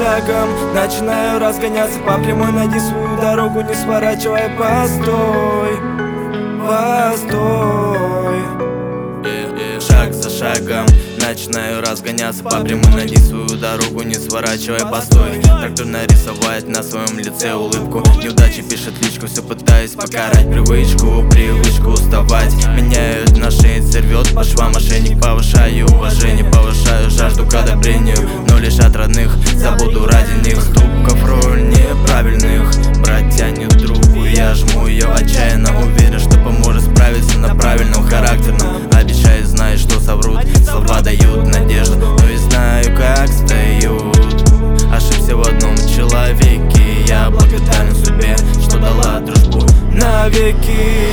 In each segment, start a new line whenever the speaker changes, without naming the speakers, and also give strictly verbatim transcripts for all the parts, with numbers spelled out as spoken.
шагом начинаю разгоняться по прямой, найди свою дорогу, не сворачивай. Постой, постой. Шаг за шагом начинаю разгоняться по прямой, найди свою дорогу, не сворачивай. Постой. Так трудно рисовать на своем лице улыбку. Неудачи пишет личку, все пытаюсь покарать привычку. Привычку уставать меняют на шее, рвет по швам мошенник. Повышаю уважение, повышаю жажду к одобрению, но лишь от родных забуду ради них. Ступков роль неправильных, брат тянет другу, я жму ее отчаянно, уверен, что поможет справиться на правильном характерном. Обещаю, знаю, что соврут, слова дают надежду, но и знаю, как встают. Ошибся в одном человеке, я благодарен судьбе, что дала дружбу навеки.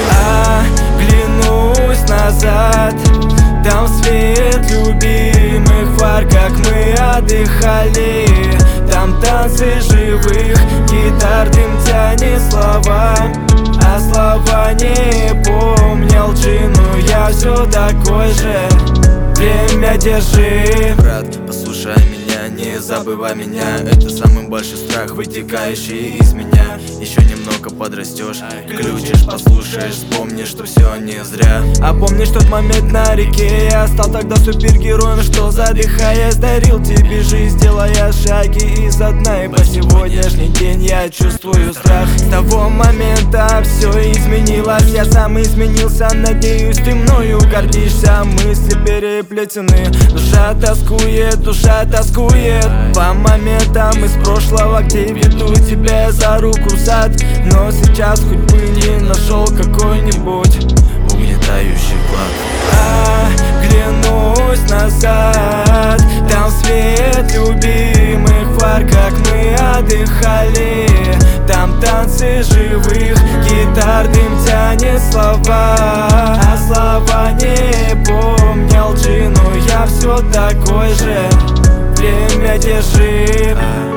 Оглянусь назад, там свет любимых фар, как мы отдыхали. Там танцы живых гитар, дым тянет слова, а слова не помнил лжи, но я все такой же. Время держи, брат, послушай меня, не забывай меня. Это самый большой страх, вытекающий из меня. Еще немного подрастешь, включишь, послушаешь, вспомнишь, что все не зря. А помнишь тот момент на реке? Я стал тогда супергероем, что задыхаясь дарил тебе жизнь, делая шаги из дна. И по сегодняшний день я чувствую страх. С того момента все изменилось, я сам изменился. Надеюсь, ты мною гордишься, мысли переплетены. Душа тоскует, душа тоскует по моментам из прошлого, где веду тебя за руку в сад. Но сейчас хоть бы не нашел какой-нибудь угнетающий клад. Оглянусь назад, там свет любимых фар, как мы отдыхали. Там танцы живых гитар, дым тянет слова, а слова не помнил лжи, но я все такой же. Время держи.